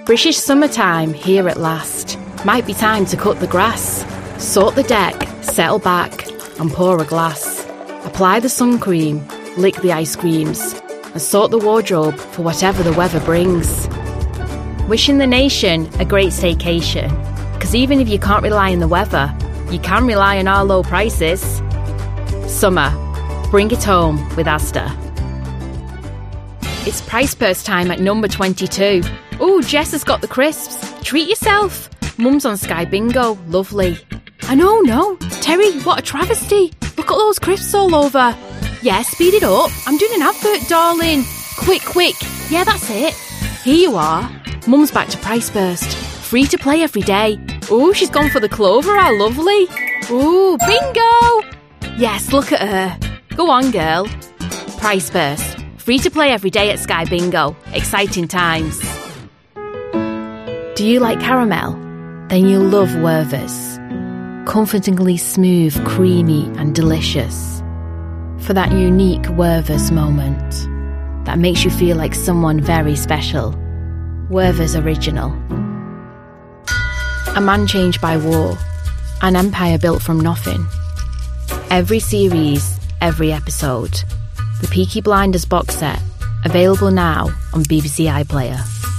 British summertime here at last. Might be time to cut the grass. Sort the deck, settle back and pour a glass. Apply the sun cream, lick the ice creams and sort the wardrobe for whatever the weather brings. Wishing the nation a great staycation, because even if you can't rely on the weather, you can rely on our low prices. Summer, bring it home with Asda. It's Price Burst time at number 22. Ooh, Jess has got the crisps. Treat yourself. Mum's on Sky Bingo. Lovely. I know, no. Terry, what a travesty. Look at those crisps all over. Yeah, speed it up. I'm doing an advert, darling. Quick, quick. Yeah, that's it. Here you are. Mum's back to Price Burst. Free to play every day. Ooh, she's gone for the clover. How lovely. Ooh, bingo. Yes, look at her. Go on, girl. Price Burst. Free to play every day at Sky Bingo. Exciting times. Do you like caramel? Then you'll love Werther's. Comfortingly smooth, creamy and delicious. For that unique Werther's moment that makes you feel like someone very special. Werther's Original. A man changed by war. An empire built from nothing. Every series, every episode. The Peaky Blinders box set, available now on BBC iPlayer.